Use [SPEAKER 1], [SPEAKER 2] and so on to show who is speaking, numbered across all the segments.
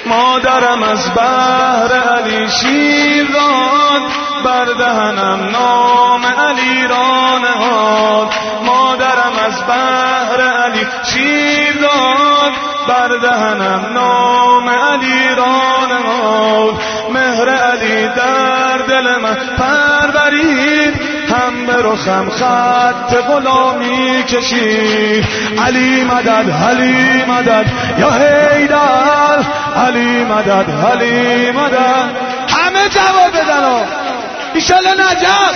[SPEAKER 1] مادرم از بهر علی شیر داد، بر دهنم نام علی را نهاد. مادرم از بهر علی شیر داد، بر دهنم نام علی را نهاد. مهر علی در دل من پرورید، هم به رخم خط غلامی کشید. علی مدد علی مدد یا حیدر، علی مدد علی مدد. همه جواب بدن ایشالله نجف.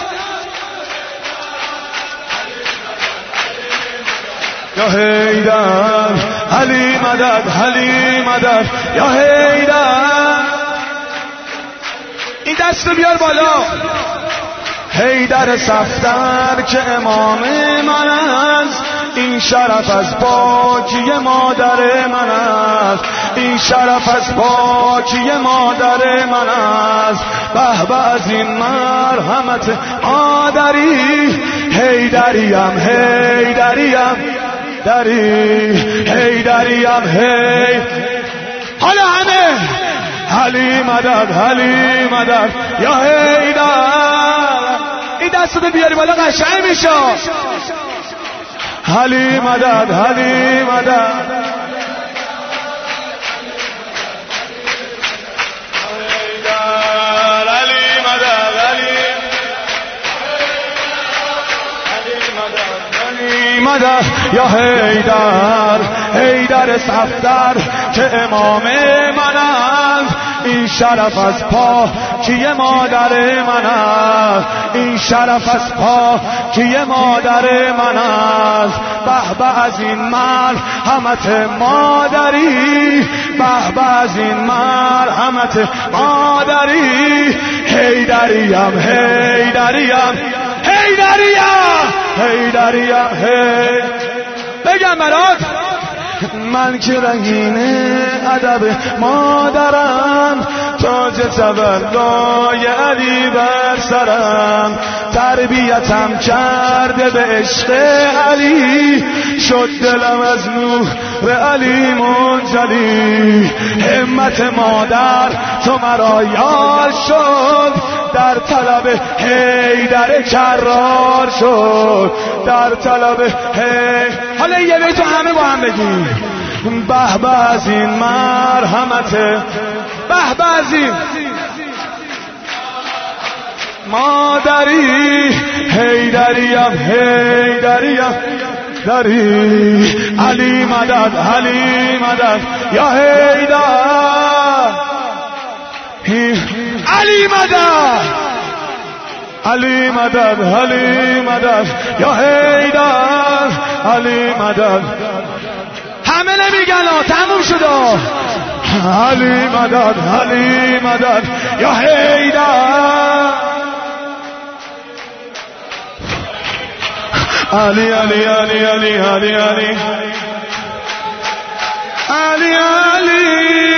[SPEAKER 1] یا حیدر علی مدد علی مدد یا حیدر. این دست رو بیار بالا. حیدر صفدر که امام من است، این شرف از پاکی مادر من است. این شرف از پاکی مادر من است. به به از این مرحمت مادری. حیدریم حیدریم دری، حیدریم هی. حالا همه علی مدد علی مدد یا حیدر. این دست رو بیاری بالا قشنگ میشه. علی مدد علی مدد مدد یا حیدر. حیدر صفدر که امام من است، این شرف از پاکی مادر من است. این شرف از پاکی مادر من است. به به از این مرحمت مادری. به به از این مرحمت مادری. حیدریم حیدریم حیدریم حیدریم هی. بگم برات من که رنگین ادب مادرم، تاج تولای علی بر سرم. تربیتم کرده به عشق علی، شد دلم از نور علی منجلی. همت مادر تو مرا یار شد، در طلب حیدر کرار شد. در طلب حالا یه بیتو همه با هم بگیم. به به از این مرحمت، به به از این مادری. حیدریم حیدریم دری. علی مدد علی مدد یا حیدر. علی مدد علی مدد علی مدد یا حیدر. علی مدد. همه نمیگن تموم شد. علی مدد علی مدد یا حیدر. علی علی علی علی علی علی علی علی